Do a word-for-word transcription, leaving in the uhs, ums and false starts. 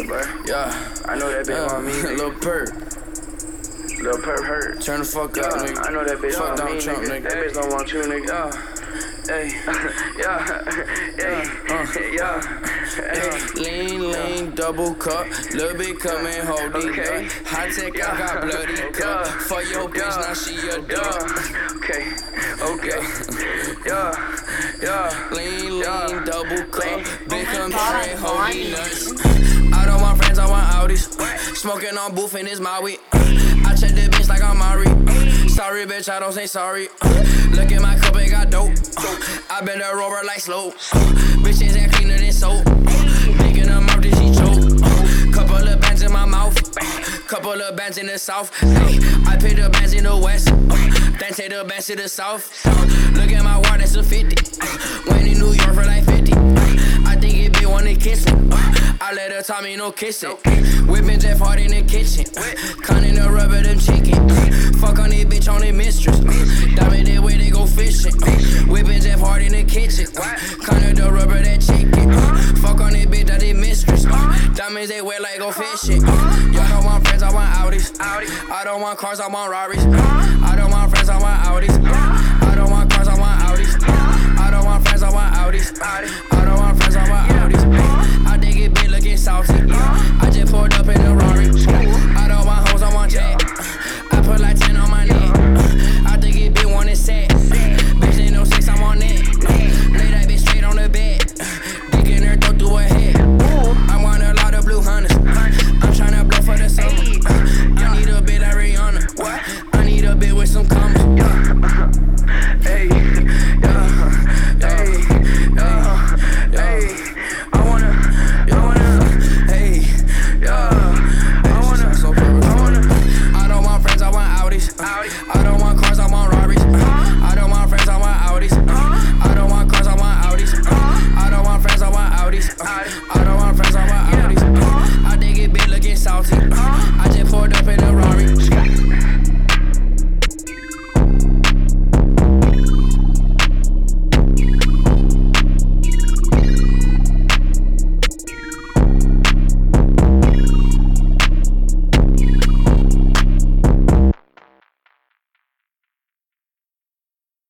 bro. Yeah. I know that bitch Yeah. want me, nigga. Lil Perp. Lil Perp hurt. Turn the fuck Yeah, up, nigga. I know that bitch Fuck want me, Donald Trump, nigga. nigga. That bitch don't want you, nigga. Yeah. Hey. Yeah, yeah, Uh. yeah, Hey, lean, lean, double cup, little bit coming, hold it Okay. up. High tech, I Yeah. got bloody cup. Yeah. For your bitch, Yeah. now she a dog. yeah. Okay, okay, yeah, yeah. Lean, Yeah. lean, double cup, big come God, straight, hold why? it nuts. I don't want friends, I want Audis. Smoking on booth and it's my weed. I check the bitch like I'm Mari. Sorry, bitch, I don't say sorry. Look at my cup, it got dope. I been a rover like slow. Bitches ain't cleaner than soap. Making them out, then she choke. Couple of bands in my mouth. Couple of bands in the south. Ay, I pay the bands in the west. Then take the bands to the south. Look at my water, that's a fifty. Went in New York for like fifty. I think it be wanna kiss me. I let her tell me no kissing. Whipping Jeff Hard in the kitchen. Cutting the rubber, them chicken. Fuck on this bitch on the mistress. Diamond that way they go fishing. Whipping Jeff Hard in the kitchen. Cutting the rubber, that chicken. Fuck on this bitch, that the mistress. Diamonds they wear like go fishing. Y'all don't want friends, I want Audis. I don't want cars, I want Rarries. I don't want friends, I want Audis. I don't want cars, I want Audis. I don't want friends, I want Audis. I don't want friends, I want Audis.